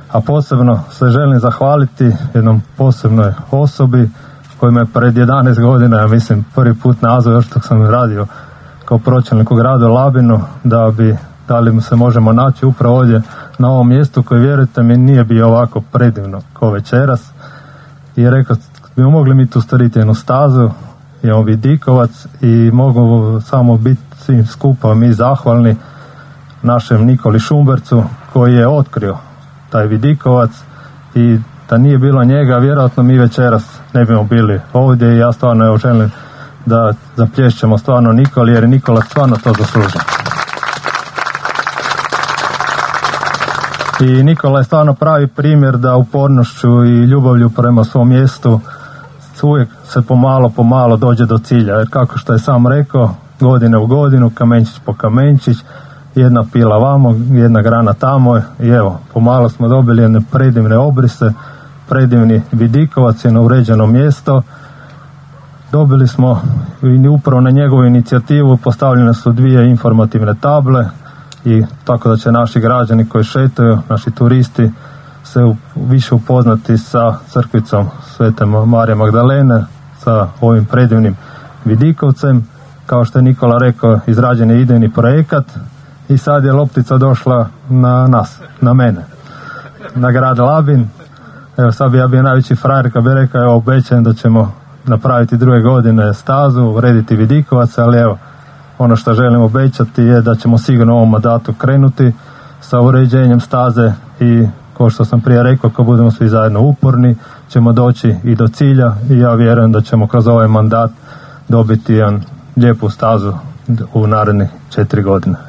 A posebno se želim zahvaliti jednom posebnoj osobi koji me pred 11 godina, ja mislim, prvi put nazvao još dok sam radio kao pročelnik u gradu Labinu, da li se možemo naći upravo ovdje na ovom mjestu koji, vjerujte mi, nije bio ovako predivno kao večeras. I je rekao, bi mogli mi tu stvoriti jednu stazu, imamo vidikovac i mogu samo biti svim skupa mi zahvalni našem Nikoli Šumbercu koji je otkrio taj vidikovac, i da nije bilo njega, vjerojatno mi večeras ne bimo bili ovdje. I ja stvarno želim da zaplješćemo stvarno Nikoli, jer je Nikola stvarno to zaslužio. I Nikola je stvarno pravi primjer da upornošću i ljubavlju prema svom mjestu uvijek se pomalo dođe do cilja. Jer kako što je sam rekao, godine u godinu, kamenčić po kamenčić, jedna pila vamo, jedna grana tamo, i evo, pomalo smo dobili jedne predivne obrise, predivni vidikovac, jedno uređeno mjesto. Dobili smo i upravo na njegovu inicijativu postavljene su 2 informativne table, i tako da će naši građani koji šetaju, naši turisti, se više upoznati sa crkvicom Svete Marije Magdalene, sa ovim predivnim vidikovcem. Kao što je Nikola rekao, izrađen je idejni projekat i sad je loptica došla na nas, na mene, na grad Labin. Evo, sad bi ja bio najveći frajer kad bi rekao, evo, obećajem da ćemo napraviti druge godine stazu, urediti vidikovac, ali evo, ono što želim obećati je da ćemo sigurno u ovom mandatu krenuti sa uređenjem staze, i kao što sam prije rekao, ako budemo svi zajedno uporni, ćemo doći i do cilja, i ja vjerujem da ćemo kroz ovaj mandat dobiti lijepu stazu u narednih 4 godine.